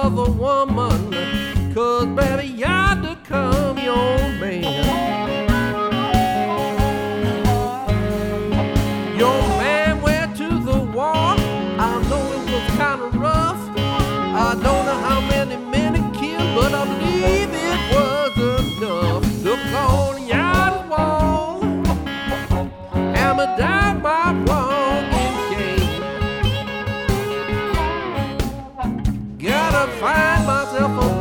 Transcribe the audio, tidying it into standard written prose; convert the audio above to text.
other woman, 'cause baby, yard to come your man. Your man went to the war. I know it was kind of rough. I don't know how many men he killed, but I believe it was enough. Look on the yard wall, hammer down my walking cane. Gotta find myself a